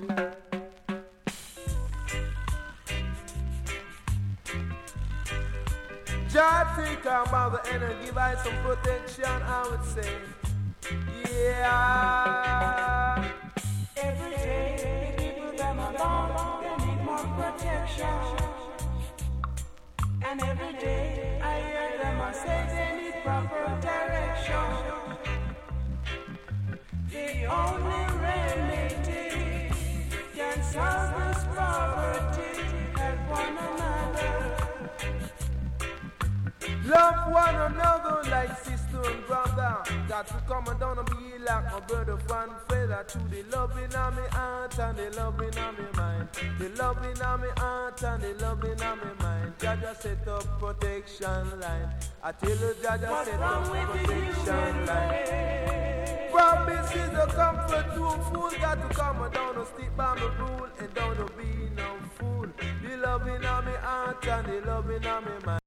Jah take our mother and give us some protection, I would say. Yeah. Every day, the people them alone, they need more protection. And every day, I hear them a say they need proper direction. The only remedy can solve this poverty. Help one another. Love one another like sister and brother. Got to come and down and be like my brother one feather. To the loving on me heart and the loving on me mind. The loving on me heart and the loving on me mind. Jaja set up protection line. I tell you Jaja set up protection line. Promises to comfort to a fool. Got to come and down and stick by my rule and down to be no fool. The loving on me heart and the loving on me mind.